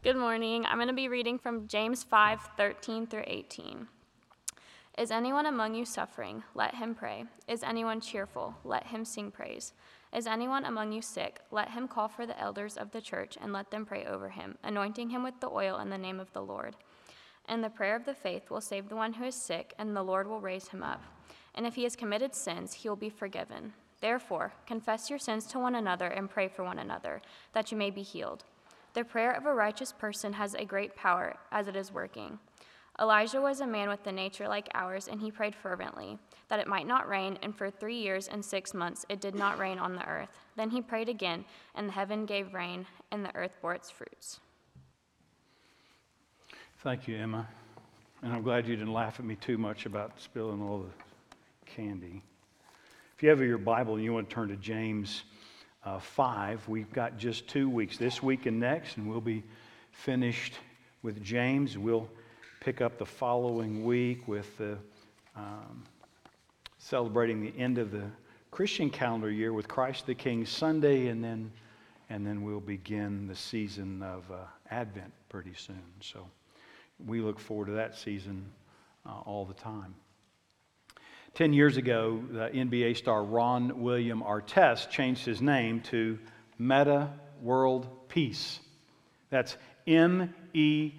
Good morning. I'm going to be reading from James 5:13 through 18. Is anyone among you suffering? Let him pray. Is anyone cheerful? Let him sing praise. Is anyone among you sick? Let him call for the elders of the church and let them pray over him, anointing him with the oil in the name of the Lord. And the prayer of the faith will save the one who is sick, and the Lord will raise him up. And if he has committed sins, he will be forgiven. Therefore, confess your sins to one another and pray for one another, that you may be healed. The prayer of a righteous person has a great power as it is working. Elijah was a man with a nature like ours, and he prayed fervently that it might not rain, and for 3 years and 6 months it did not rain on the earth. Then he prayed again, and the heaven gave rain, and the earth bore its fruits. Thank you, Emma. And I'm glad you didn't laugh at me too much about spilling all the candy. If you have your Bible and you want to turn to James 5, we've got just 2 weeks, this week and next, and we'll be finished with James. We'll pick up the following week with the celebrating the end of the Christian calendar year with Christ the King Sunday, and then we'll begin the season of Advent pretty soon. So we look forward to that season all the time. 10 years ago, the NBA star Ron William Artest changed his name to Metta World Peace. That's METTA.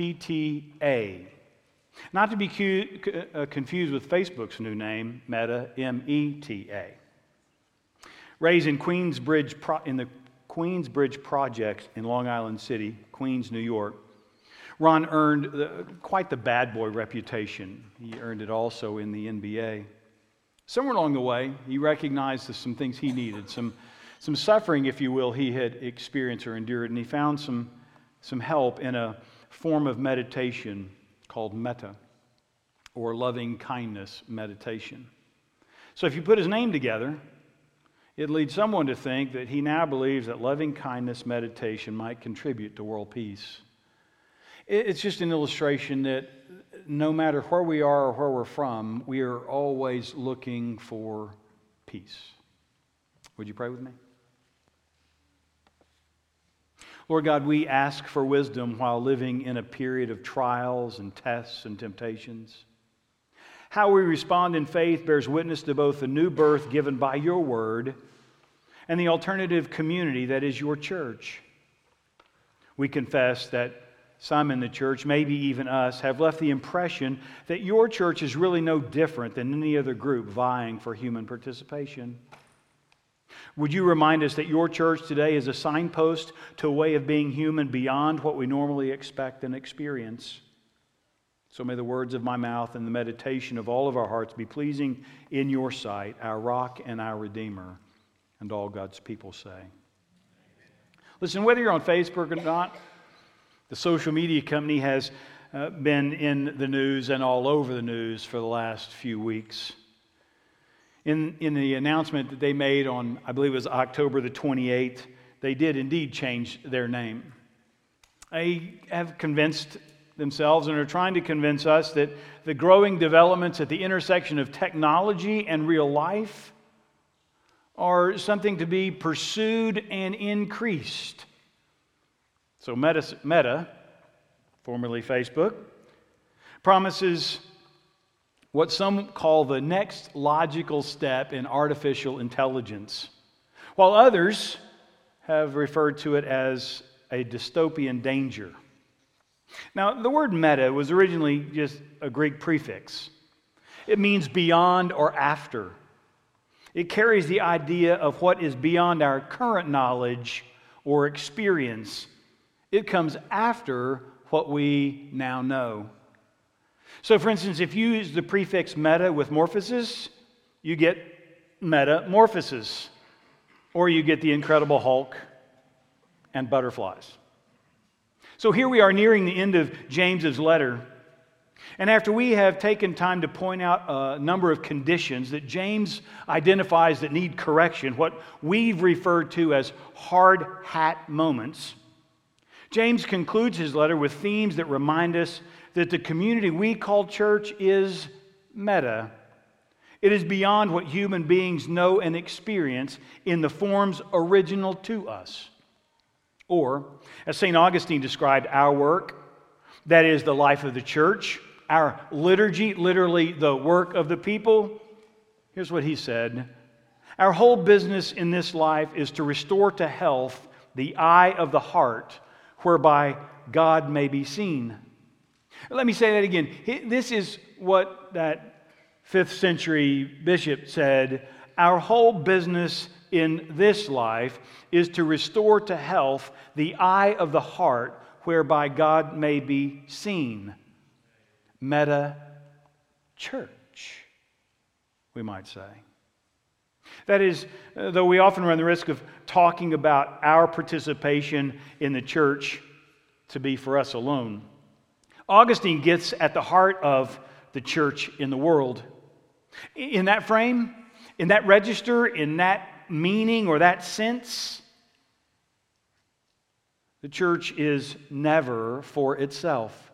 Not to be confused with Facebook's new name, Meta, META. Raised in in the Queensbridge Project in Long Island City, Queens, New York, Ron earned quite the bad boy reputation. He earned it also in the NBA. Somewhere along the way, he recognized some things he needed, some suffering, if you will, he had experienced or endured, and he found some help in a form of meditation called metta, or loving kindness meditation. So if you put his name together, it leads someone to think that he now believes that loving kindness meditation might contribute to world peace. It's just an illustration that no matter where we are or where we're from, we are always looking for peace. Would you pray with me? Lord God, we ask for wisdom while living in a period of trials and tests and temptations. How we respond in faith bears witness to both the new birth given by your word and the alternative community that is your church. We confess that some in the church, maybe even us, have left the impression that your church is really no different than any other group vying for human participation. Would you remind us that your church today is a signpost to a way of being human beyond what we normally expect and experience? So may the words of my mouth and the meditation of all of our hearts be pleasing in your sight, our rock and our Redeemer, and all God's people say. Listen, whether you're on Facebook or not, the social media company has been in the news and all over the news for the last few weeks. In the announcement that they made on, I believe it was October the 28th, they did indeed change their name. They have convinced themselves and are trying to convince us that the growing developments at the intersection of technology and real life are something to be pursued and increased. So Meta, formerly Facebook, promises what some call the next logical step in artificial intelligence, while others have referred to it as a dystopian danger. Now, the word meta was originally just a Greek prefix. It means beyond or after. It carries the idea of what is beyond our current knowledge or experience. It comes after what we now know. So, for instance, if you use the prefix meta with morphosis, you get metamorphosis, or you get the Incredible Hulk and butterflies. So here we are nearing the end of James's letter, and after we have taken time to point out a number of conditions that James identifies that need correction, what we've referred to as hard hat moments, James concludes his letter with themes that remind us that the community we call church is meta. It is beyond what human beings know and experience in the forms original to us. Or, as St. Augustine described our work, that is the life of the church, our liturgy, literally the work of the people, here's what he said: our whole business in this life is to restore to health the eye of the heart, whereby God may be seen. Let me say that again. This is what that 5th century bishop said: our whole business in this life is to restore to health the eye of the heart, whereby God may be seen. Meta church, we might say. That is, though we often run the risk of talking about our participation in the church to be for us alone, Augustine gets at the heart of the church in the world. In that frame, in that register, in that meaning or that sense, the church is never for itself.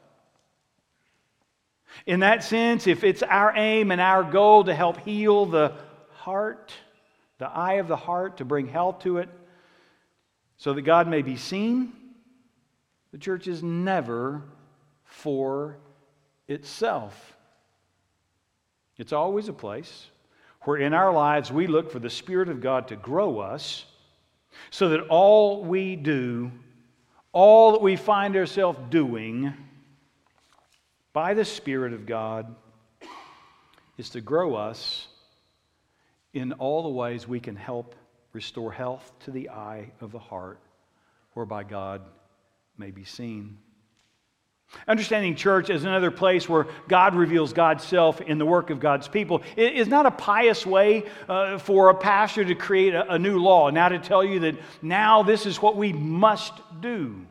In that sense, if it's our aim and our goal to help heal the heart, the eye of the heart, to bring health to it, so that God may be seen, the church is never for itself. It's always a place where in our lives we look for the Spirit of God to grow us, so that all we do, all that we find ourselves doing by the Spirit of God, is to grow us in all the ways we can help restore health to the eye of the heart, whereby God may be seen. Understanding church as another place where God reveals God's self in the work of God's people is not a pious way for a pastor to create a new law, now to tell you that now this is what we must do.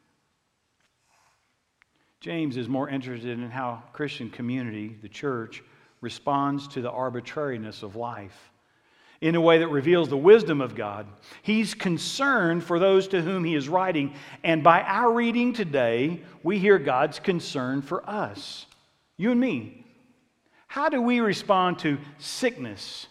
James is more interested in how Christian community, the church, responds to the arbitrariness of life in a way that reveals the wisdom of God. He's concerned for those to whom he is writing, and by our reading today, we hear God's concern for us, you and me. How do we respond to sickness?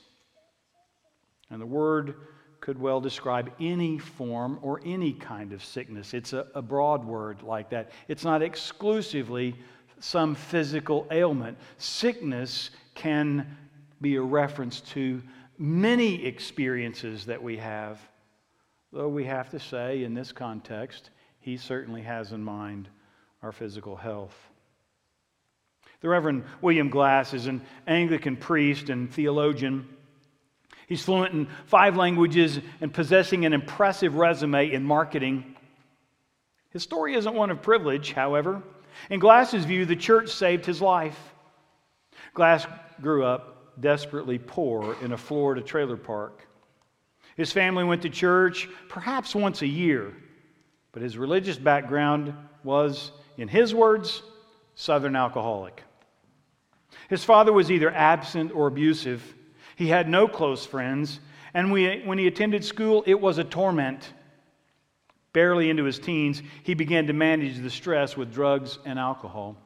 And the word could well describe any form or any kind of sickness. It's a broad word like that. It's not exclusively some physical ailment. Sickness can be a reference to many experiences that we have, though we have to say in this context, he certainly has in mind our physical health. The Reverend William Glass is an Anglican priest and theologian. He's fluent in 5 languages and possessing an impressive resume in marketing. His story isn't one of privilege, however. In Glass's view, the church saved his life. Glass grew up desperately poor in a Florida trailer park. His family went to church perhaps once a year, but his religious background was, in his words, Southern alcoholic. His father was either absent or abusive. He had no close friends, and when he attended school, it was a torment. Barely into his teens, he began to manage the stress with drugs and alcohol.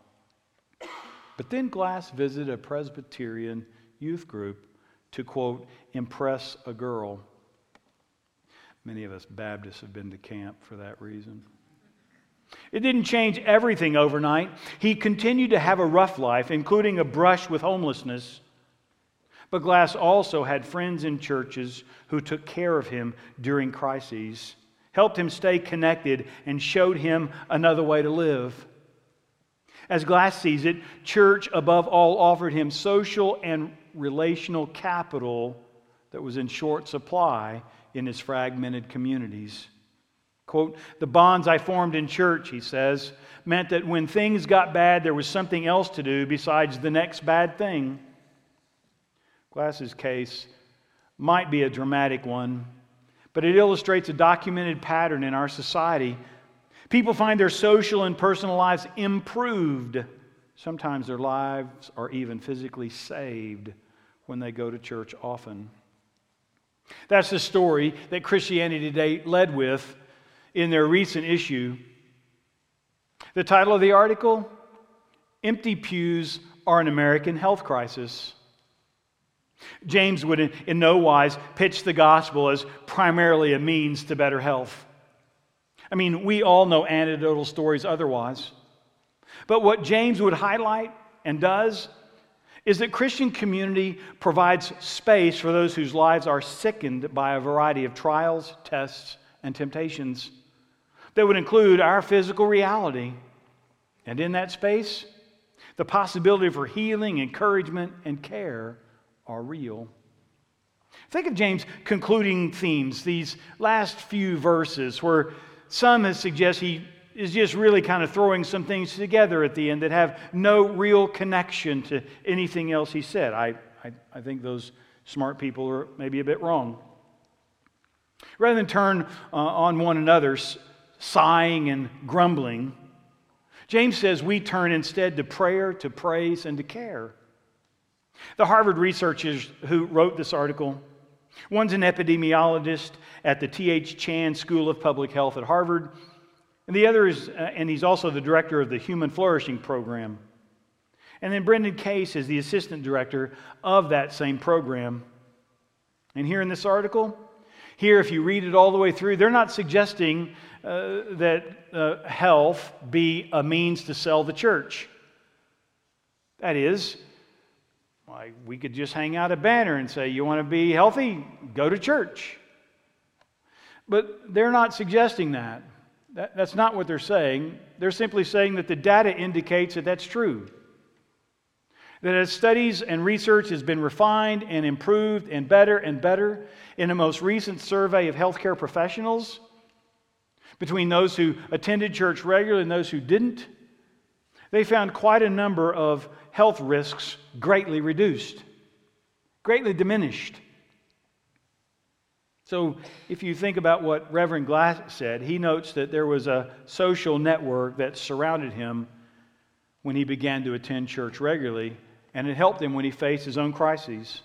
But then Glass visited a Presbyterian youth group to, quote, impress a girl. Many of us Baptists have been to camp for that reason. It didn't change everything overnight. He continued to have a rough life, including a brush with homelessness. But Glass also had friends in churches who took care of him during crises, helped him stay connected, and showed him another way to live. As Glass sees it, church above all offered him social and relational capital that was in short supply in his fragmented communities. Quote, the bonds I formed in church, he says, meant that when things got bad, there was something else to do besides the next bad thing. Glass's case might be a dramatic one, but it illustrates a documented pattern in our society. People find their social and personal lives improved. Sometimes their lives are even physically saved when they go to church often. That's the story that Christianity Today led with in their recent issue. The title of the article, Empty Pews Are an American Health Crisis. James would in no wise pitch the gospel as primarily a means to better health. I mean, we all know anecdotal stories otherwise. But what James would highlight and does is that Christian community provides space for those whose lives are sickened by a variety of trials, tests, and temptations that would include our physical reality. And in that space, the possibility for healing, encouragement, and care are real. Think of James' concluding themes, these last few verses, where some have suggested he is just really kind of throwing some things together at the end that have no real connection to anything else he said. I think those smart people are maybe a bit wrong. Rather than turn on one another, sighing and grumbling, James says we turn instead to prayer, to praise, and to care. The Harvard researchers who wrote this article, one's an epidemiologist at the T.H. Chan School of Public Health at Harvard, and the other is, and he's also the director of the Human Flourishing Program. And then Brendan Case is the assistant director of that same program. And here in this article, here if you read it all the way through, they're not suggesting that health be a means to sell the church. That is, like we could just hang out a banner and say, you want to be healthy? Go to church. But they're not suggesting that. That's not what they're saying. They're simply saying that the data indicates that that's true. That as studies and research has been refined and improved and better in the most recent survey of healthcare professionals, between those who attended church regularly and those who didn't, they found quite a number of health risks greatly reduced, greatly diminished. So if you think about what Reverend Glass said, he notes that there was a social network that surrounded him when he began to attend church regularly, and it helped him when he faced his own crises.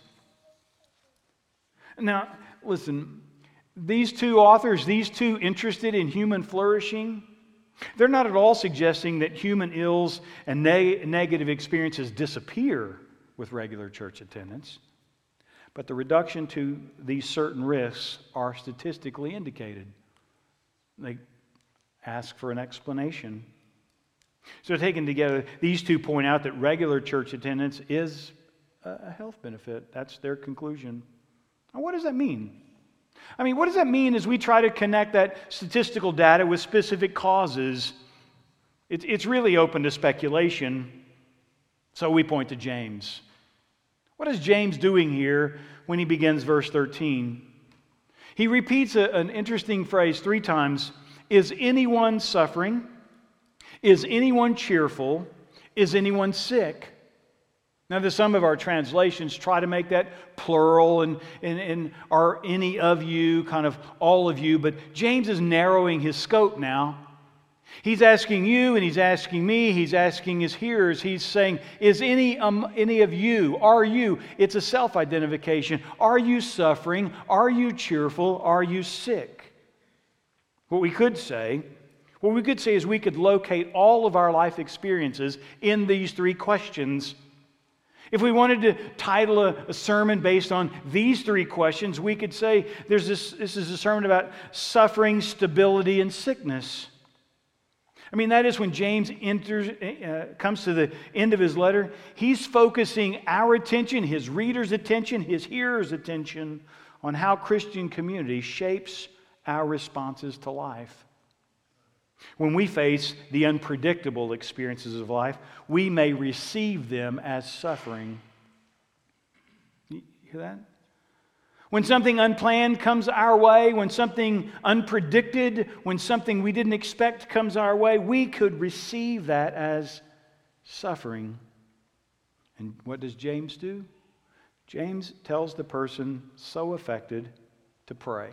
Now, listen, these two authors, these two interested in human flourishing, they're not at all suggesting that human ills and negative experiences disappear with regular church attendance. But the reduction to these certain risks are statistically indicated. They ask for an explanation. So taken together, these two point out that regular church attendance is a health benefit. That's their conclusion. Now, what does that mean? I mean, what does that mean as we try to connect that statistical data with specific causes? It's really open to speculation. So we point to James. What is James doing here when he begins verse 13? He repeats an interesting phrase 3 times. Is anyone suffering? Is anyone cheerful? Is anyone sick? Now, some of our translations try to make that plural and are any of you, kind of all of you, but James is narrowing his scope now. He's asking you and he's asking me, he's asking his hearers, he's saying, is any of you, are you? It's a self-identification. Are you suffering? Are you cheerful? Are you sick? What we could say is we could locate all of our life experiences in these 3 questions. If we wanted to title a sermon based on these 3 questions, we could say this is a sermon about suffering, stability, and sickness. I mean, that is when James comes to the end of his letter, he's focusing our attention, his readers' attention, his hearers' attention on how Christian community shapes our responses to life. When we face the unpredictable experiences of life, we may receive them as suffering. You hear that? When something unplanned comes our way, when something unpredicted, when something we didn't expect comes our way, we could receive that as suffering. And what does James do? James tells the person so affected to pray.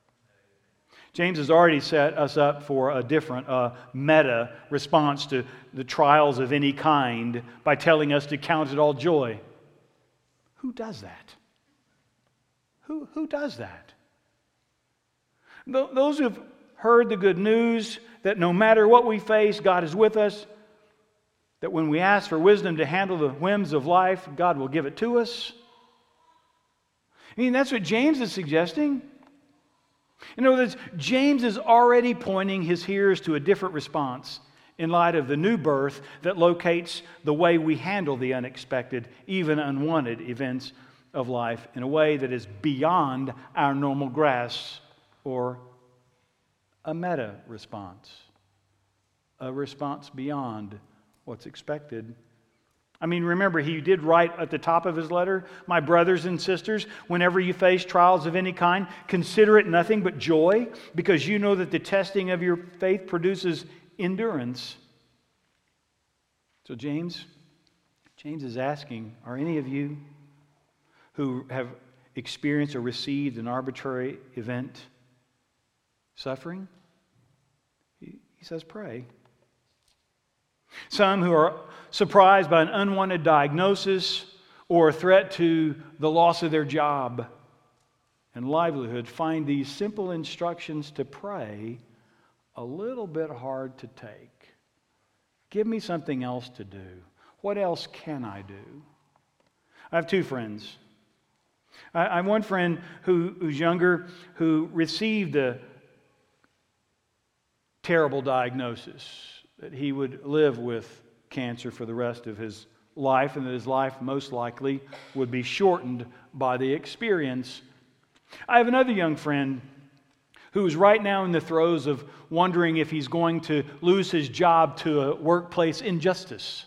James has already set us up for a different meta response to the trials of any kind by telling us to count it all joy. Who does that? Who does that? Those who've heard the good news that no matter what we face, God is with us, that when we ask for wisdom to handle the whims of life, God will give it to us. I mean, that's what James is suggesting. In other words, James is already pointing his hearers to a different response in light of the new birth that locates the way we handle the unexpected, even unwanted events of life in a way that is beyond our normal grasp, or a meta response, a response beyond what's expected. I mean, remember, he did write at the top of his letter, "My brothers and sisters, whenever you face trials of any kind, consider it nothing but joy, because you know that the testing of your faith produces endurance." So James is asking, are any of you who have experienced or received an arbitrary event suffering? He says, pray. Some who are surprised by an unwanted diagnosis or a threat to the loss of their job and livelihood find these simple instructions to pray a little bit hard to take. Give me something else to do. What else can I do? I have two friends. I have one friend who's younger who received a terrible diagnosis that he would live with cancer for the rest of his life, and that his life most likely would be shortened by the experience. I have another young friend who is right now in the throes of wondering if he's going to lose his job to a workplace injustice.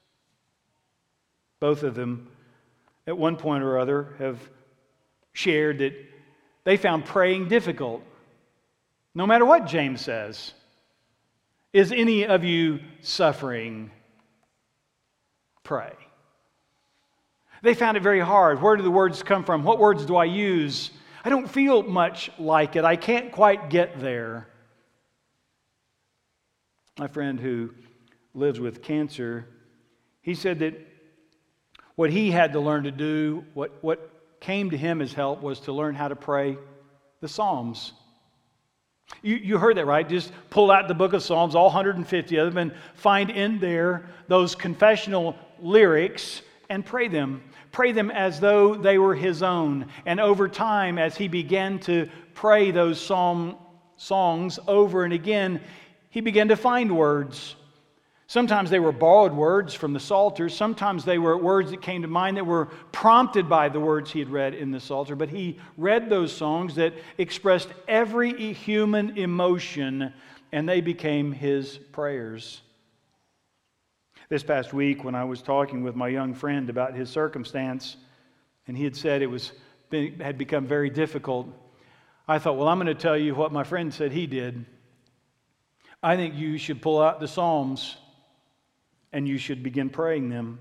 Both of them, at one point or other, have shared that they found praying difficult. No matter what James says. Is any of you suffering? Pray. They found it very hard. Where do the words come from? What words do I use? I don't feel much like it. I can't quite get there. My friend who lives with cancer, he said that what he had to learn to do, what came to him as help, was to learn how to pray the Psalms. You heard that, right? Just pull out the book of Psalms, all 150 of them, and find in there those confessional lyrics and pray them. Pray them as though they were his own. And over time, as he began to pray those psalm songs over and again, he began to find words. Sometimes they were borrowed words from the Psalters. Sometimes they were words that came to mind that were prompted by the words he had read in the Psalter. But he read those songs that expressed every human emotion, and they became his prayers. This past week, when I was talking with my young friend about his circumstance, and he had said it had become very difficult, I thought, well, I'm going to tell you what my friend said he did. I think you should pull out the Psalms and you should begin praying them.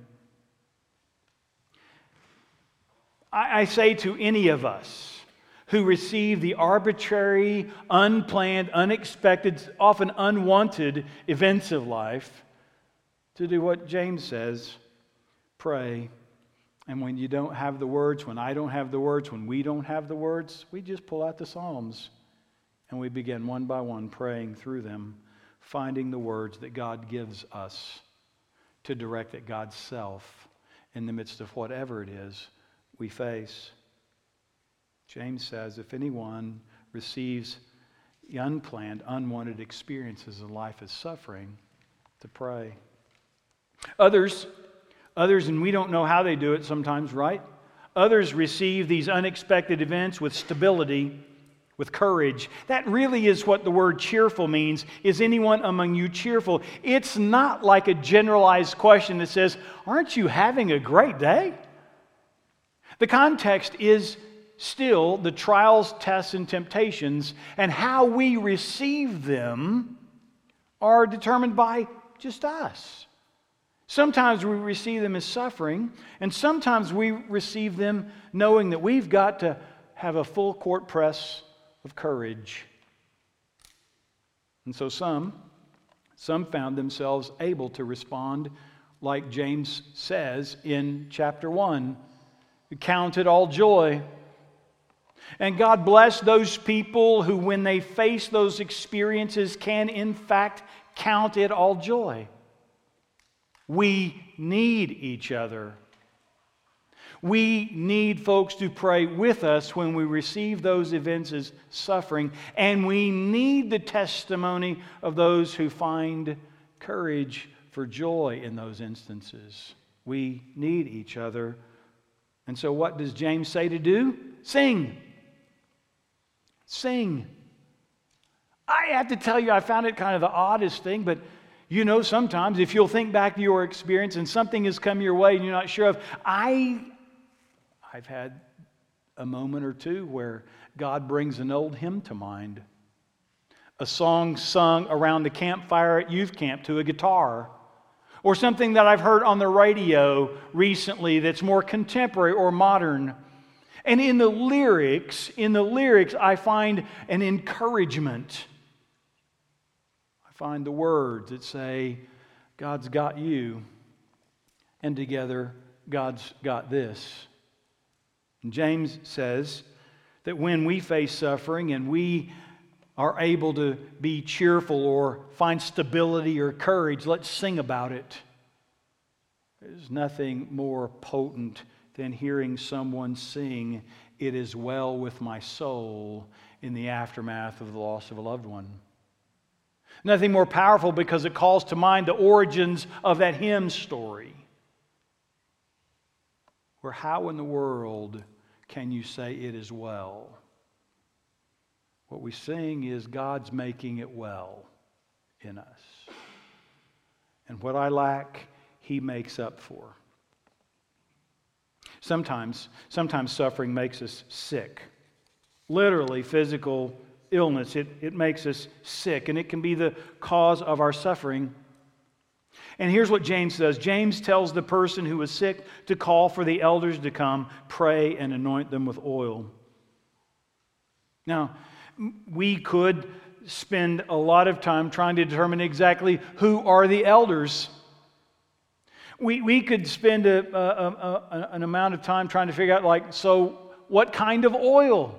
I say to any of us who receive the arbitrary, unplanned, unexpected, often unwanted events of life, to do what James says, pray. And when you don't have the words, when I don't have the words, when we don't have the words, we just pull out the Psalms and we begin one by one praying through them, finding the words that God gives us to direct at God's self in the midst of whatever it is we face. James says, if anyone receives the unplanned, unwanted experiences in life as suffering, to pray. Others, and we don't know how they do it sometimes, right? Others receive these unexpected events with stability, with courage. That really is what the word cheerful means. Is anyone among you cheerful? It's not like a generalized question that says, aren't you having a great day? The context is still the trials, tests, and temptations, and how we receive them are determined by just us. Sometimes we receive them as suffering, and sometimes we receive them knowing that we've got to have a full court press of courage. And so some found themselves able to respond like James says in chapter 1. Count it all joy. And God bless those people who, when they face those experiences, can in fact count it all joy. We need each other. We need folks to pray with us when we receive those events as suffering, and we need the testimony of those who find courage for joy in those instances. We need each other. And so what does James say to do? Sing. Sing. I have to tell you, I found it kind of the oddest thing, but you know, sometimes if you'll think back to your experience and something has come your way and you're not sure of, I've had a moment or two where God brings an old hymn to mind. A song sung around the campfire at youth camp to a guitar. Or something that I've heard on the radio recently that's more contemporary or modern. And in the lyrics, I find an encouragement. I find the words that say, God's got you, and together God's got this. And James says that when we face suffering and we are able to be cheerful or find stability or courage, let's sing about it. There's nothing more potent than hearing someone sing, "It is well with my soul," in the aftermath of the loss of a loved one. Nothing more powerful because it calls to mind the origins of that hymn story. Where how in the world can you say it is well? What we sing is God's making it well in us. And what I lack, He makes up for. Sometimes suffering makes us sick. Literally, physical illness. It makes us sick, and it can be the cause of our suffering. And here's what James says. James tells the person who is sick to call for the elders to come, pray, and anoint them with oil. Now, we could spend a lot of time trying to determine exactly who are the elders. We could spend an amount of time trying to figure out, so what kind of oil?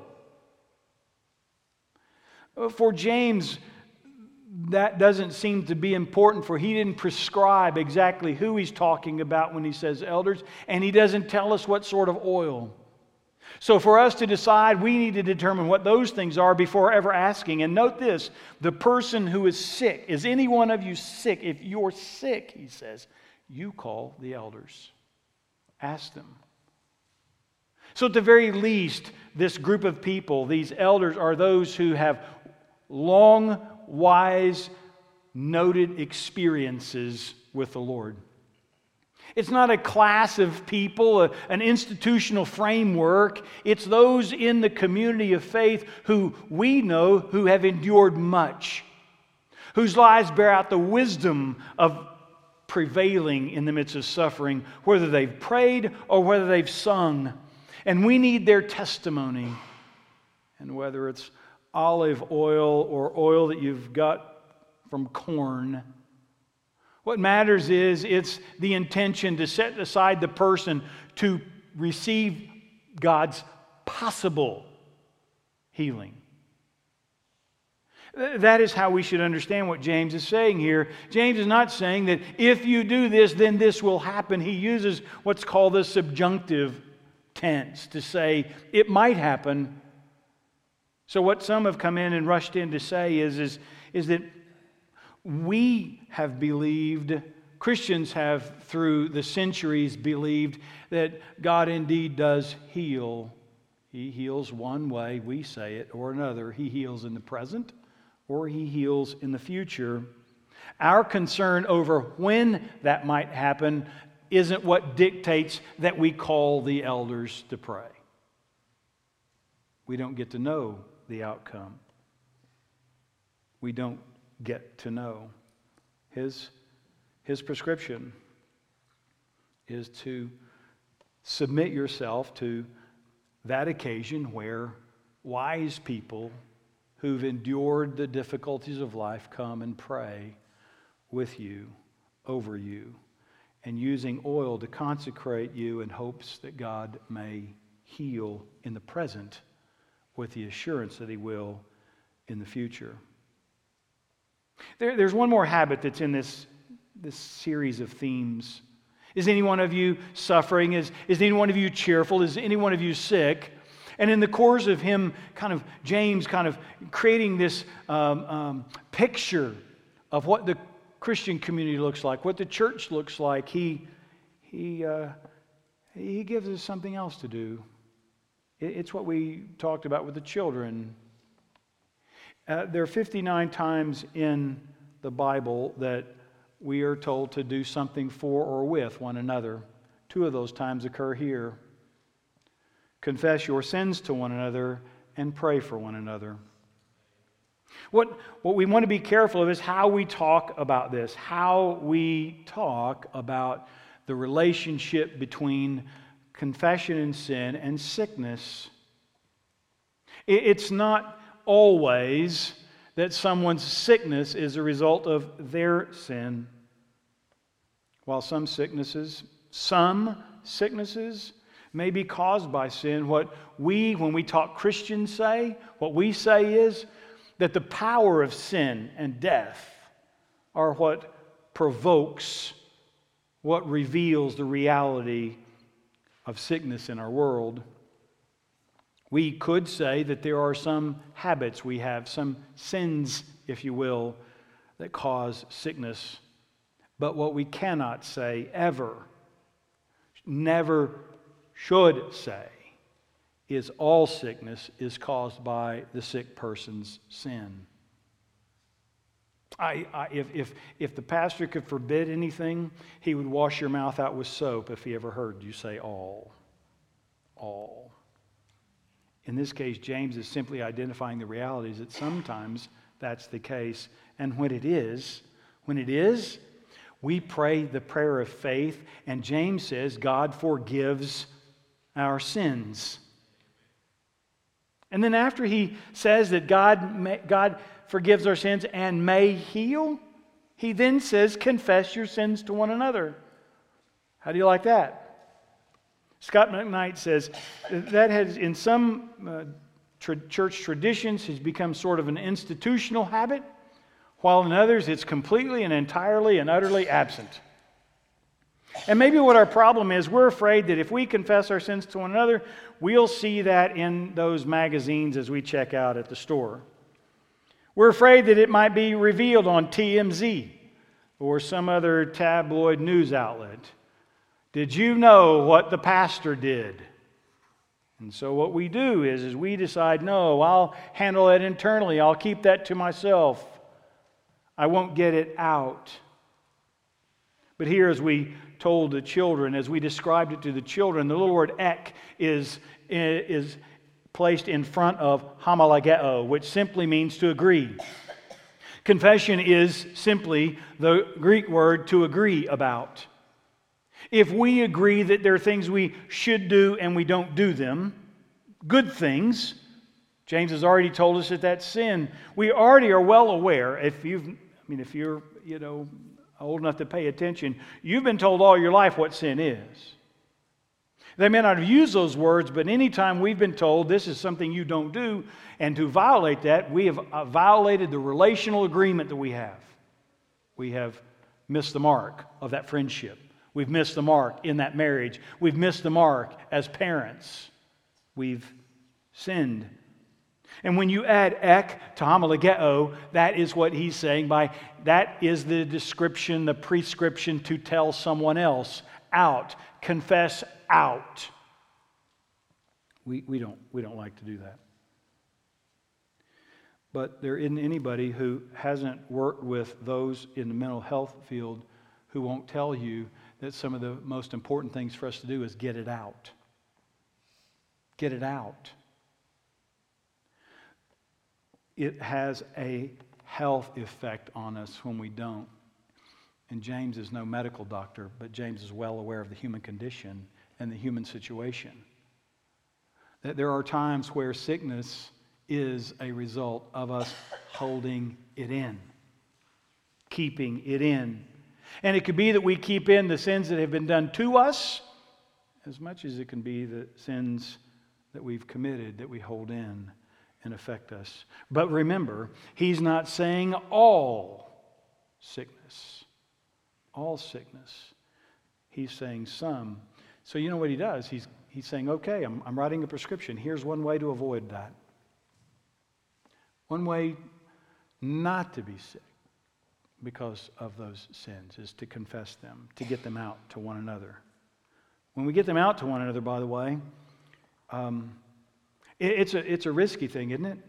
For James, that doesn't seem to be important, for he didn't prescribe exactly who he's talking about when he says elders, and he doesn't tell us what sort of oil. So for us to decide, we need to determine what those things are before ever asking. And note this, the person who is sick, is any one of you sick? If you're sick, he says, you call the elders. Ask them. So at the very least, this group of people, these elders, are those who have long, wise, noted experiences with the Lord. It's not a class of people, an institutional framework. It's those in the community of faith who we know who have endured much, whose lives bear out the wisdom of prevailing in the midst of suffering, whether they've prayed or whether they've sung. And we need their testimony. And whether it's olive oil or oil that you've got from corn, what matters is it's the intention to set aside the person to receive God's possible healing. That is how we should understand what James is saying here. James is not saying that if you do this, then this will happen. He uses what's called the subjunctive tense to say it might happen. So what some have come in and rushed in to say is that we have believed, Christians have through the centuries believed that God indeed does heal. He heals one way, we say it, or another. He heals in the present, or He heals in the future. Our concern over when that might happen isn't what dictates that we call the elders to pray. We don't get to know the outcome. We don't get to know. His prescription is to submit yourself to that occasion where wise people who've endured the difficulties of life come and pray with you, over you, and using oil to consecrate you in hopes that God may heal in the present with the assurance that He will in the future. There's one more habit that's in this series of themes. Is any one of you suffering? Is any one of you cheerful? Is any one of you sick? And in the course of him, James creating this picture of what the Christian community looks like, what the church looks like, he gives us something else to do. It's what we talked about with the children. There are 59 times in the Bible that we are told to do something for or with one another. 2 of those times occur here. Confess your sins to one another and pray for one another. What we want to be careful of is how we talk about this, how we talk about the relationship between confession and sin and sickness. It's not always that someone's sickness is a result of their sin. While some sicknesses may be caused by sin, when we talk Christians say, what we say is that the power of sin and death are what provokes, what reveals the reality of sickness in our world. We could say that there are some habits we have, some sins, if you will, that cause sickness. But what we cannot say ever, never should say, is all sickness is caused by the sick person's sin. If the pastor could forbid anything, he would wash your mouth out with soap if he ever heard you say all. All. In this case, James is simply identifying the realities that sometimes that's the case. And when it is, we pray the prayer of faith, and James says God forgives our sins. And then after he says that God forgives our sins and may heal, he then says, confess your sins to one another. How do you like that? Scott McKnight says that has, in some church traditions, has become sort of an institutional habit, while in others it's completely and entirely and utterly absent. And maybe what our problem is, we're afraid that if we confess our sins to one another, we'll see that in those magazines as we check out at the store. We're afraid that it might be revealed on TMZ or some other tabloid news outlet. Did you know what the pastor did? And so what we do is we decide, no, I'll handle it internally. I'll keep that to myself. I won't get it out. But here, as we told the children, as we described it to the children, the little word ek is placed in front of homologeo, which simply means to agree. Confession is simply the Greek word to agree about. If we agree that there are things we should do and we don't do them, good things, James has already told us that that's sin. We already are well aware, if you're old enough to pay attention, you've been told all your life what sin is. They may not have used those words, but anytime we've been told this is something you don't do, and to violate that, we have violated the relational agreement that we have. We have missed the mark of that friendship. We've missed the mark in that marriage. We've missed the mark as parents. We've sinned. And when you add ek to homologeo, that is what he's saying by, that is the description, the prescription to tell someone else, out, confess out. We don't like to do that. But there isn't anybody who hasn't worked with those in the mental health field who won't tell you that some of the most important things for us to do is get it out. Get it out. It has a health effect on us when we don't. And James is no medical doctor, but James is well aware of the human condition and the human situation. That there are times where sickness is a result of us holding it in, keeping it in. And it could be that we keep in the sins that have been done to us, as much as it can be the sins that we've committed that we hold in and affect us. But remember, he's not saying all sickness. All sickness. he's saying some. So you know what he does? He's saying, okay, I'm writing a prescription. Here's one way to avoid that. One way not to be sick because of those sins is to confess them, to get them out to one another. When we get them out to one another, by the way, it's a risky thing, isn't it?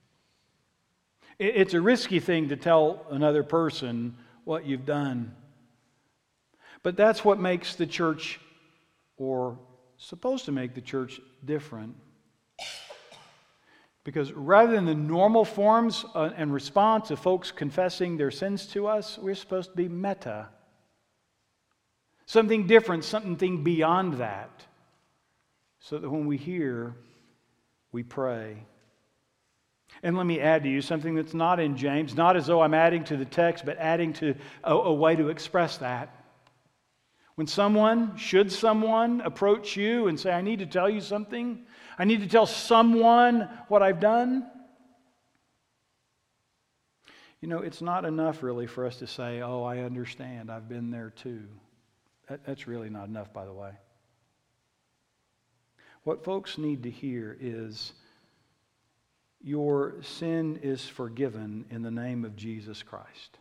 It's a risky thing to tell another person what you've done. But that's what makes the church, or supposed to make the church, different. Because rather than the normal forms and response of folks confessing their sins to us, we're supposed to be meta. Something different, something beyond that. So that when we hear, we pray. And let me add to you something that's not in James, not as though I'm adding to the text, but adding to a way to express that. When should someone approach you and say, I need to tell you something? I need to tell someone what I've done? You know, it's not enough really for us to say, oh, I understand, I've been there too. That's really not enough, by the way. What folks need to hear is, your sin is forgiven in the name of Jesus Christ.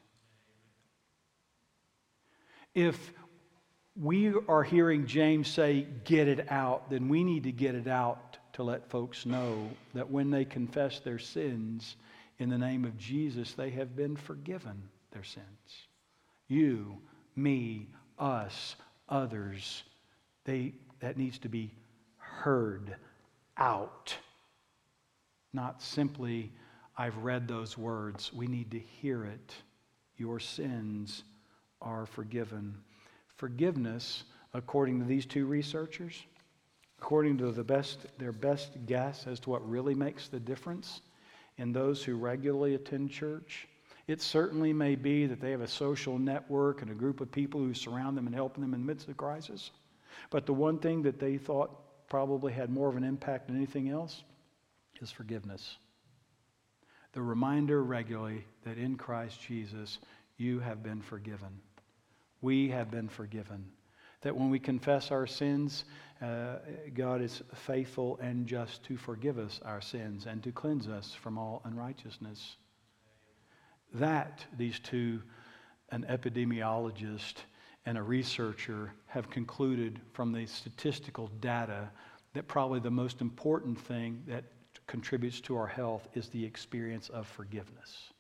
If we are hearing James say, get it out, then we need to get it out to let folks know that when they confess their sins in the name of Jesus, they have been forgiven their sins. You, me, us, others, that needs to be heard out. Not simply, I've read those words. We need to hear it. Your sins are forgiven. Forgiveness, according to these two researchers, according to their best guess as to what really makes the difference in those who regularly attend church, it certainly may be that they have a social network and a group of people who surround them and help them in the midst of crisis. But the one thing that they thought probably had more of an impact than anything else is forgiveness. The reminder regularly that in Christ Jesus, you have been forgiven. We have been forgiven. That when we confess our sins, God is faithful and just to forgive us our sins and to cleanse us from all unrighteousness. That these two, an epidemiologist and a researcher, have concluded from the statistical data that probably the most important thing that contributes to our health is the experience of forgiveness.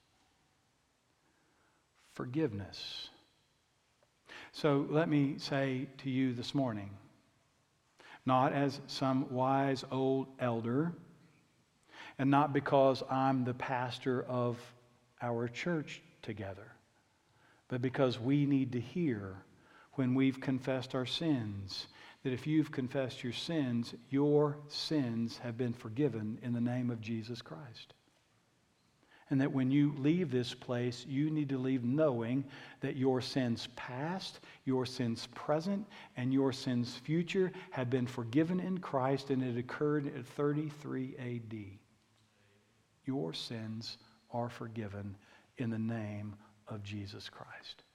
Forgiveness. So let me say to you this morning, not as some wise old elder, and not because I'm the pastor of our church together, but because we need to hear when we've confessed our sins, that if you've confessed your sins have been forgiven in the name of Jesus Christ. And that when you leave this place, you need to leave knowing that your sins past, your sins present, and your sins future have been forgiven in Christ, and it occurred at 33 A.D. Your sins are forgiven in the name of Jesus Christ.